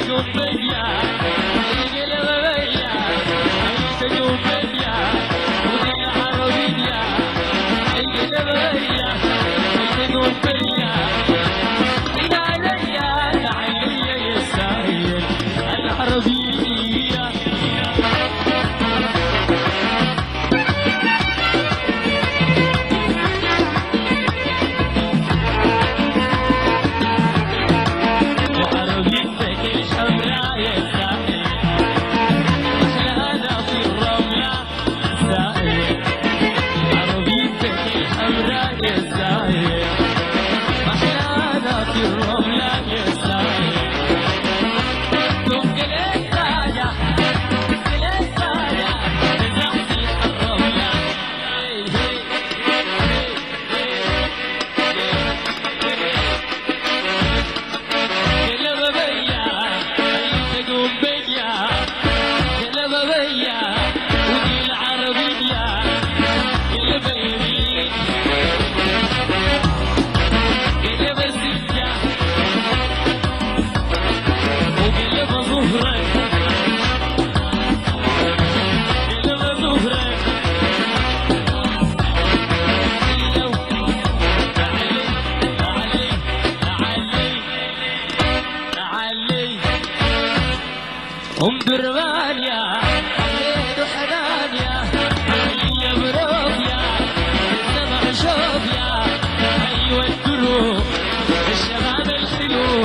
ام برمانيا عيد وحنانيا هيا بروفيا السمع شوفيا ايوه الدروب الشباب الحلو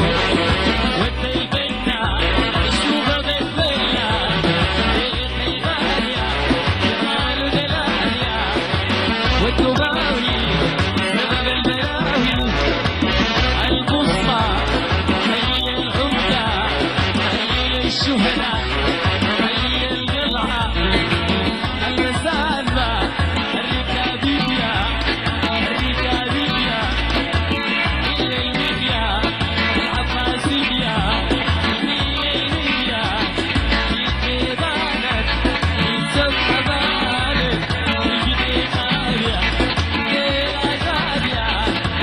والديبنا الشوفه بالفيلا الخيمانيا جمال ودلاليا والدباوي سبب البلاوي البسطة هي العمدة هي الشهداء هي القلعة المسالمة الركابية الركابية هي الميديا العباسية المية في بانت السبحة بانت الجدي خابية ليلة زابية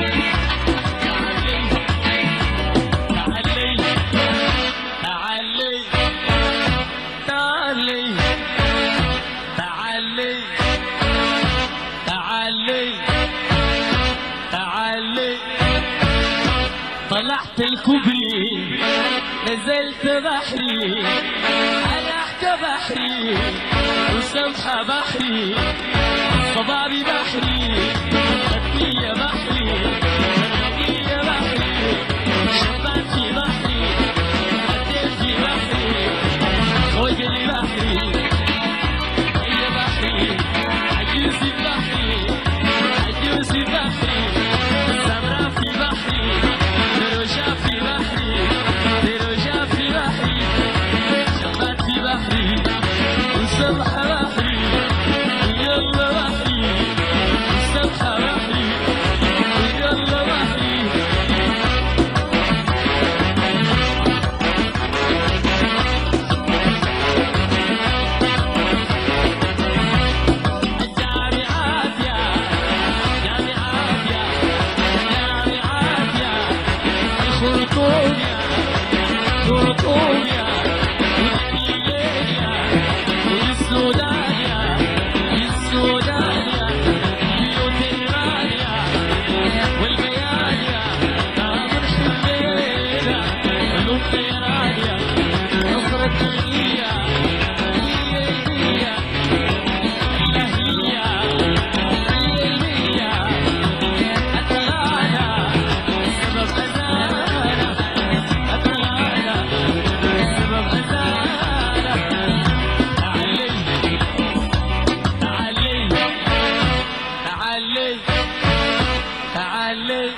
تعالي طلعت الكوبري نزلت بحري ألحت بحري وسمحة بحري صبابي بحري خدية بحري خدية بحري شبابي بحري عديتي بحري خوجلي بحري هي بحري عجوزي بحري عجوزي بحري سمرا في بحري دروجة في بحري دروجة في بحري شبات في بحري وسمحة بحري ويلا بحري وسمحة بحري ويلا بحري جامعات يا جامعات يا جامعات يا خرطوم يا خرطوم يا والنيلين يا والسودان يا السودان يا وتهران يا والبيان يا ناظر حميدة والأميران يا نصرة النية هي هي هي أتلانا سبب أزالة أتلانا سبب أزالة تعالي تعالي تعالي تعالي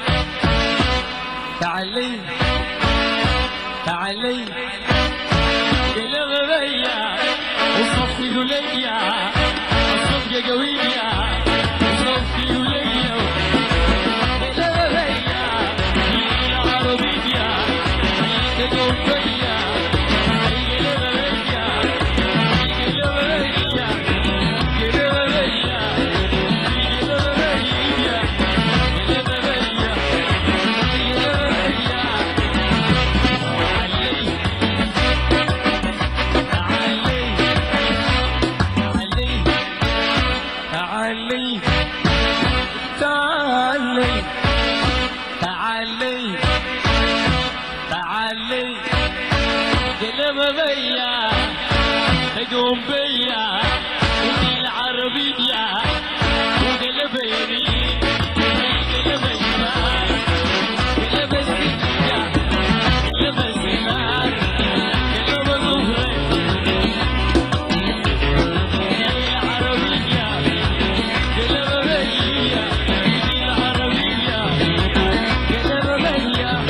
تعالي تعالي قلب بيا وصفي قليا الصفقة قوية وصفي قليا قلب بيا هي العربية هي قوية هي قلب بيا هي قلب بيا قلب بيا هي قلب بيا قلب بيا قلب بيا قلب بيا هجوم بيا ودي العربية وقلب يمين قلب شمال قلب السجة قلب الشمال قلب ظهري العربية قلب بيا ودي العربية قلب بيا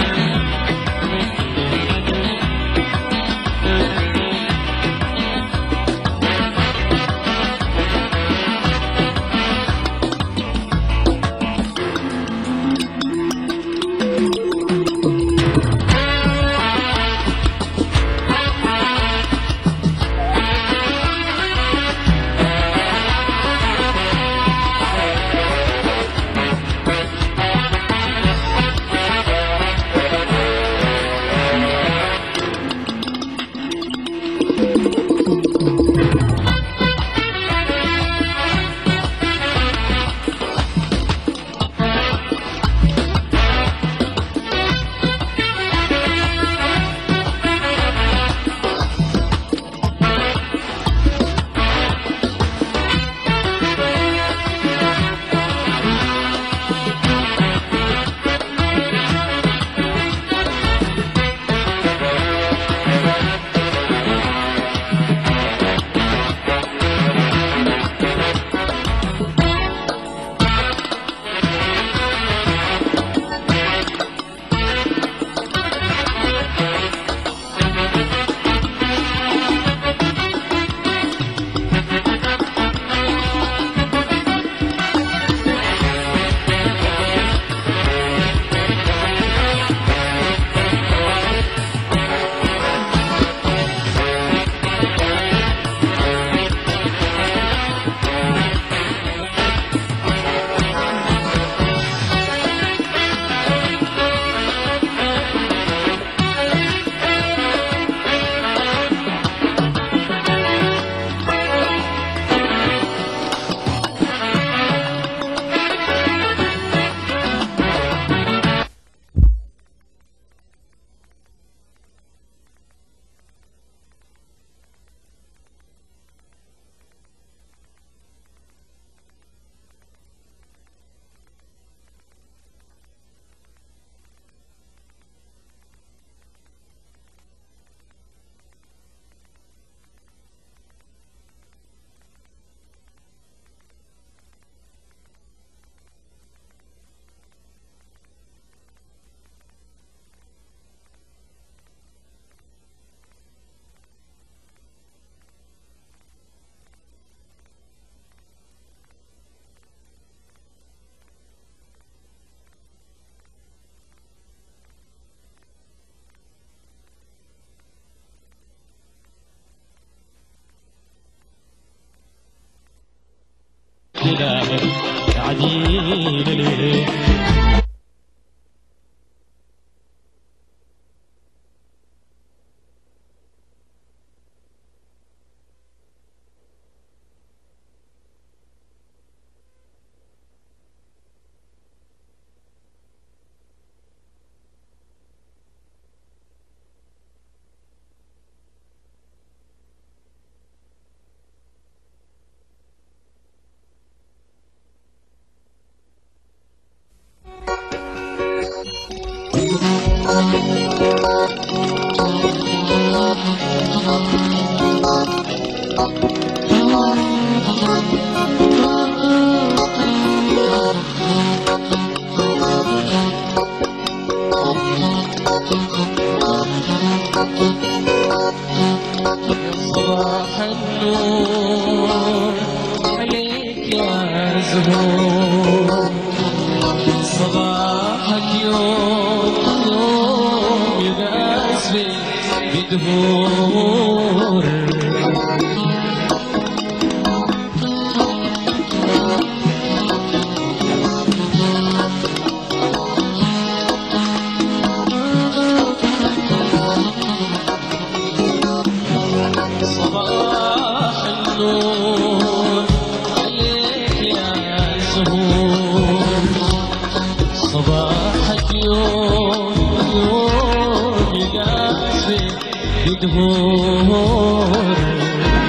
عديل صباح النور عليك يا زهور صباحك يوم يوم يباس بدهور صباح النور عليك يا زهور صباحك يوم يوم يقاسي بدهور